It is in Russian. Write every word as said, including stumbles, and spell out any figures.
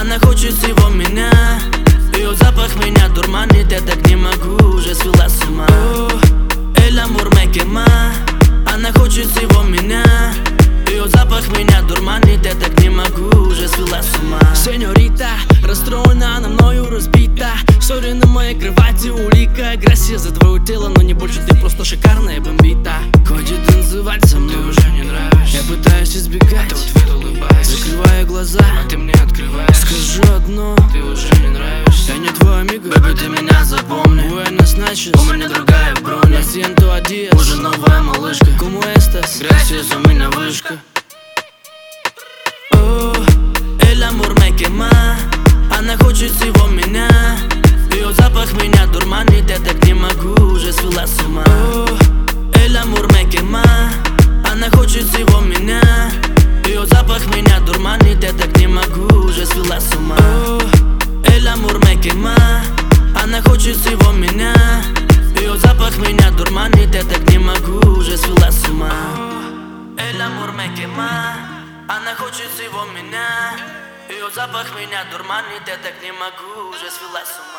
Она хочет всего меня. Ее запах меня дурманит, я так не могу, уже свела с ума. El amor me quema. Она хочет всего меня. Ее запах меня дурманит, я так не могу, уже свела с ума. Сеньорита, расстроена, она мною разбита. Ссори на моей кровати улика. Грасия за твое тело, но не больше, ты просто шикарная бомбита. Хочет танцевать со мной, ты уже не нравишься. я пытаюсь избегать, ты в ответ улыбаешься. закрывая глаза, а ты мне открываешь. скажу одно: ты уже не нравишься. я не твой амиго, Бэби, ты меня запомни. Buenas noches, У меня другая бронь. lo siento a días, Уже новая малышка. como estas, Gracias, у меня вышка. О, el amor me quema. Она хочет всего меня. Ее запах меня дурманит, я так не могу, уже свела с ума. О, el amor me quema. Она хочет всего меня. Ее запах меня дурманит, я так не могу, уже свела с ума. О, el amor me quema. Она хочет всего меня. Ее запах меня дурманит, я так не могу, уже свела с ума. El amor me quema. Она хочет всего меня. Ее запах меня дурманит, я так не могу, уже свела с ума.